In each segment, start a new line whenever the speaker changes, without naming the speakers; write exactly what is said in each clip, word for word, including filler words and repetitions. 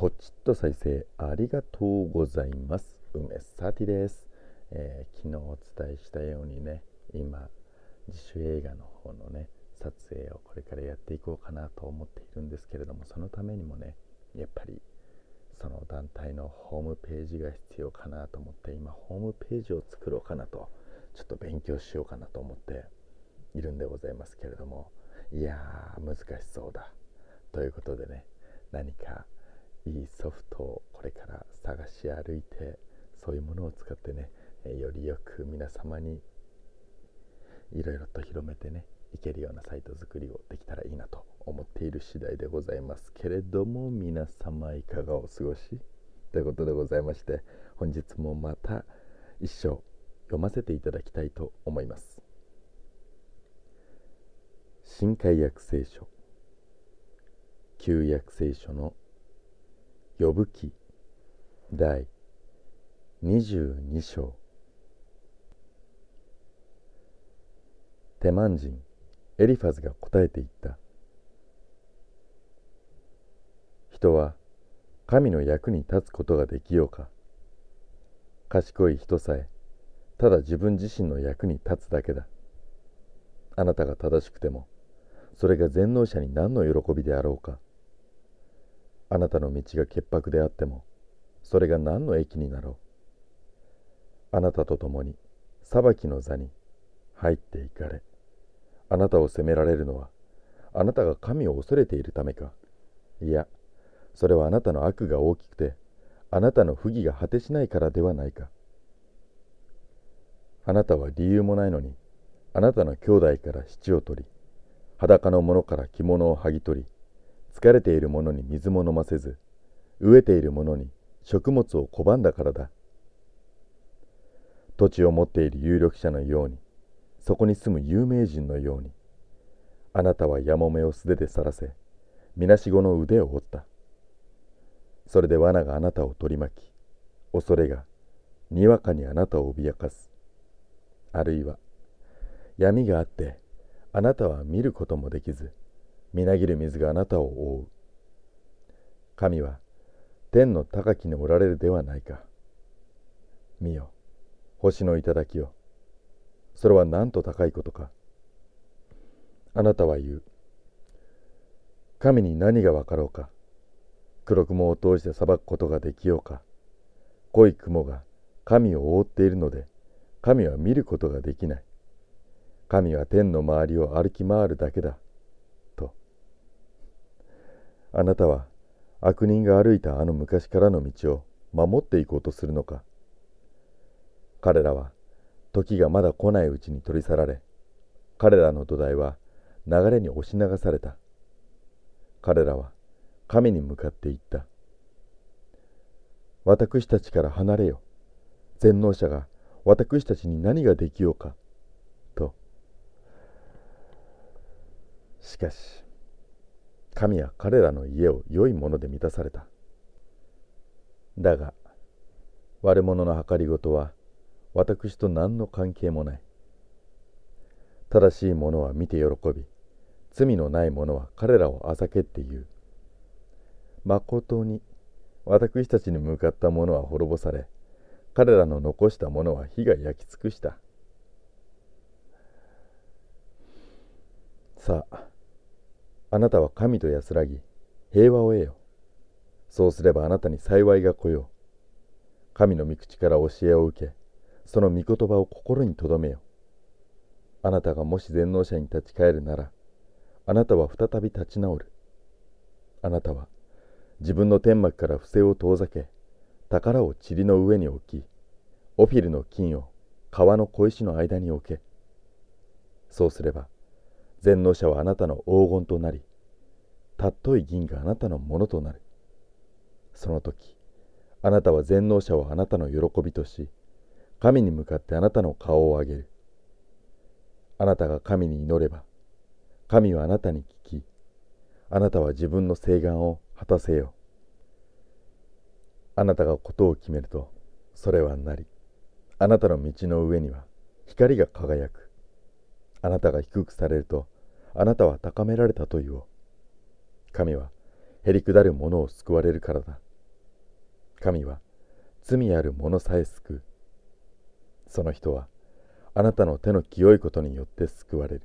ポチッと再生ありがとうございます。梅サティです。えー、昨日お伝えしたようにね、今自主映画の方のね撮影をこれからやっていこうかなと思っているんですけれども、そのためにもねやっぱりその団体のホームページが必要かなと思って、今ホームページを作ろうかなとちょっと勉強しようかなと思っているんでございますけれども、いやー難しそうだということでね、何かいいソフトをこれから探し歩いて、そういうものを使ってね、よりよく皆様にいろいろと広めてねいけるようなサイト作りをできたらいいなと思っている次第でございますけれども、皆様いかがお過ごしということでございまして、本日もまた一章読ませていただきたいと思います。新海約聖書旧約聖書の呼ぶ記第にじゅうに章。テマン人エリファズが答えていった。人は神の役に立つことができようか。賢い人さえただ自分自身の役に立つだけだ。あなたが正しくてもそれが全能者に何の喜びであろうか。あなたの道が潔白であってもそれが何の益になろう。あなたと共に裁きの座に入っていかれ、あなたを責められるのはあなたが神を恐れているためか。いや、それはあなたの悪が大きくてあなたの不義が果てしないからではないか。あなたは理由もないのにあなたの兄弟から質を取り、裸の者から着物を剥ぎ取り、疲れている者に水も飲ませず、飢えている者に食物を拒んだからだ。土地を持っている有力者のように、そこに住む有名人のように、あなたはやもめを素手で去らせ、みなしごの腕を折った。それで罠があなたを取り巻き、恐れがにわかにあなたを脅かす。あるいは闇があってあなたは見ることもできず、みなぎる水があなたを覆う。神は天の高きにおられるではないか。見よ、星の頂よ。それはなんと高いことか。あなたは言う。神に何がわかろうか。黒雲を通して裁くことができようか。濃い雲が神を覆っているので、神は見ることができない。神は天の周りを歩き回るだけだ。と。あなたは悪人が歩いたあの昔からの道を守っていこうとするのか。彼らは時がまだ来ないうちに取り去られ、彼らの土台は流れに押し流された。彼らは神に向かって言った。私たちから離れよ。全能者が私たちに何ができようか。と。しかし、神は彼らの家を良いもので満たされた。だが、悪者の計りごとは私と何の関係もない。正しい者は見て喜び、罪のない者は彼らをあざけって言う。まことに私たちに向かった者は滅ぼされ、彼らの残したものは火が焼き尽くした。さあ、あなたは神と安らぎ、平和を得よ。そうすればあなたに幸いが来よう。神の御口から教えを受け、その御言葉を心に留めよ。あなたがもし全能者に立ち返るなら、あなたは再び立ち直る。あなたは自分の天幕から不正を遠ざけ、宝を塵の上に置き、オフィルの金を川の小石の間に置け。そうすれば、全能者はあなたの黄金となり、たっとい銀があなたのものとなる。その時、あなたは全能者をあなたの喜びとし、神に向かってあなたの顔を上げる。あなたが神に祈れば、神はあなたに聞き、あなたは自分の請願を果たせよう。あなたがことを決めると、それはなり、あなたの道の上には光が輝く。あなたが低くされると、あなたは高められたと言おう。神はへりくだる者を救われるからだ。 神は罪ある者さえ救う。その人はあなたの手の清いことによって救われる。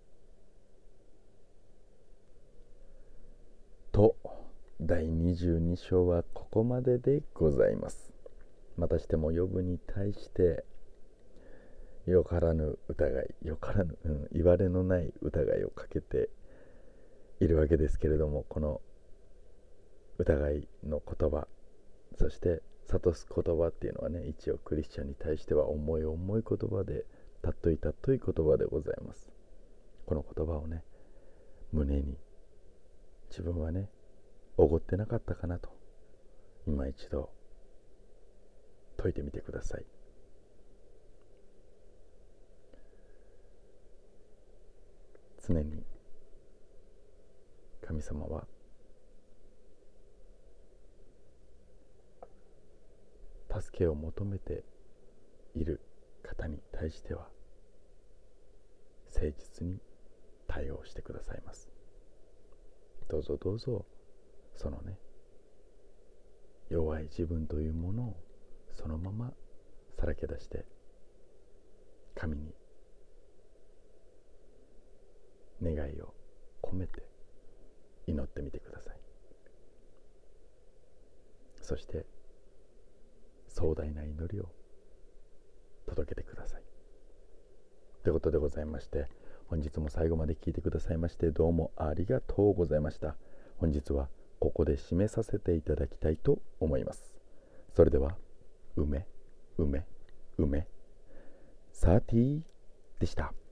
と、だいにじゅうに章はここまででございます。またしてもヨブに対してよからぬ疑い、よからぬ、うん、言われのない疑いをかけているわけですけれども、この疑いの言葉、そして諭す言葉っていうのはね、一応クリスチャンに対しては重い重い言葉で、たっといたっとい言葉でございます。この言葉をね、胸に自分はね、おごってなかったかなと、今一度解いてみてください。常に神様は助けを求めている方に対しては誠実に対応してくださいます。どうぞどうぞ、そのね、弱い自分というものをそのままさらけ出して神に願いを込めて祈ってみてください。そして壮大な祈りを届けてください。ということでございまして、本日も最後まで聞いてくださいましてどうもありがとうございました。本日はここで締めさせていただきたいと思います。それでは、梅梅梅サーティーでした。